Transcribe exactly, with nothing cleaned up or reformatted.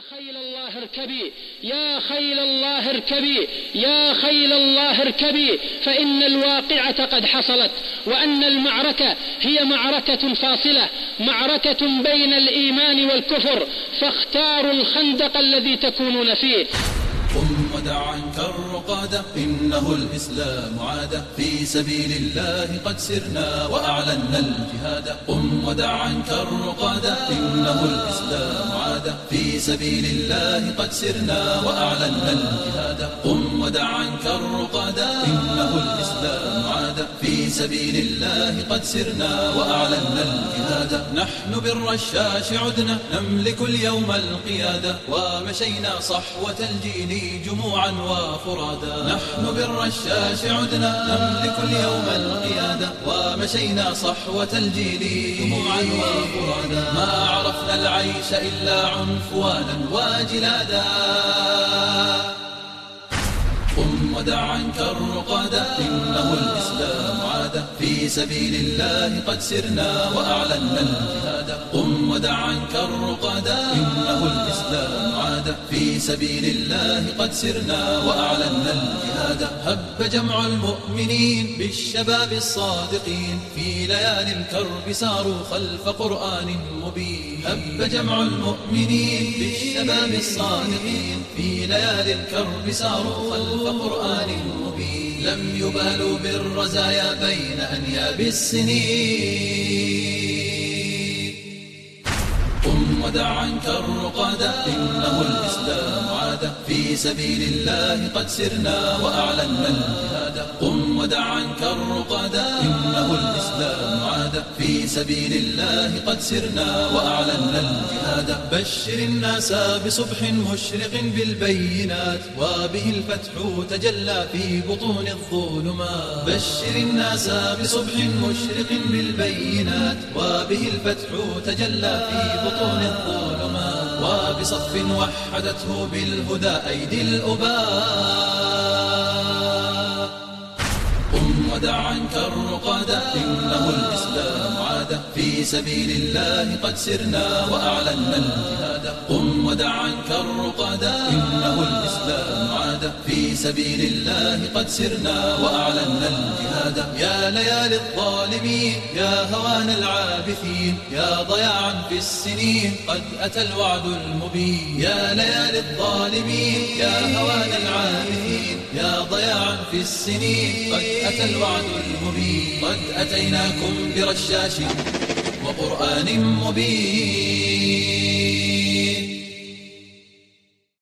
خيل الله اركبي يا خيل الله اركبي يا خيل الله اركبي فإن الواقعة قد حصلت، وأن المعركة هي معركة فاصلة، معركة بين الإيمان والكفر، فاختاروا الخندق الذي تكونون فيه. قم ودع عنك الرقادة، إنه الإسلام عادة، في سبيل الله قد سرنا وأعلنا الجهاد. قم ودع عنك الرقادة، إنه الإسلام عادة، في سبيل الله قد سرنا وأعلنا الجهاد. قم ودع عنك الرقادة، إنه الإسلام عادة، في سبيل الله قد سرنا وأعلنا الجهاد. نحن بالرشاش عدنا نملك اليوم القيادة، ومشينا صحوة الجيل جموعا وفرادا. نحن بالرشاش عدنا نملك اليوم القيادة، ومشينا صحوة الجيل جموعا وفرادا. ما عرفنا العيش إلا عنفوانا وجلادا. قم ودع عنك الرقادة، إنه الإسلام عادة، في سبيل الله قد سرنا وأعلنا الجهاد. قم ودع عنك الرقادة، إنه الإسلام عادة، في سبيل الله قد سرنا وأعلنا الجهاد. هب جمع المؤمنين بالشباب الصادقين، في ليالي الكرب ساروا خلف قرآن مبين. هب جمع المؤمنين بالشباب الصادقين، في ليالي الكرب ساروا خلف قرآن مبين. لم يبالوا بالرزايا بين أنياب السنين. قم ودع عنك الرقادة، إنه الإسلام عادة، في سبيل الله قد سرنا وأعلنا الجهاد. قم ودع عنك الرقادة، إنه الإسلام عادة، في سبيل الله قد سرنا وأعلنا الجهاد. بشر الناس بصبح مشرق بالبينات، وبه الفتح تجلى في بطون الظلمات. بشر الناس بصبح مشرق بالبينات، وبه الفتح تجلى في بطون الظلمات. وبصف وحدته بالهدى أيدي الأباء. قم ودع عنك الرقادة، إنه الإسلام عادة، في سبيل الله قد سرنا وأعلنا الجهاد. قم ودع عنك الرقادة، إنه الإسلام عادة، في سبيل الله قد سرنا وأعلنا الجهاد. يا ليالي الظالمين يا هوان العابثين، يا ضياعا في السنين قد أتى الوعد المبين. يا ليالي الظالمين يا هوان العابثين، يا ضياعا في السنين قد أتى الوعد المبين. قد أتيناكم برشاش وقرآن مبين.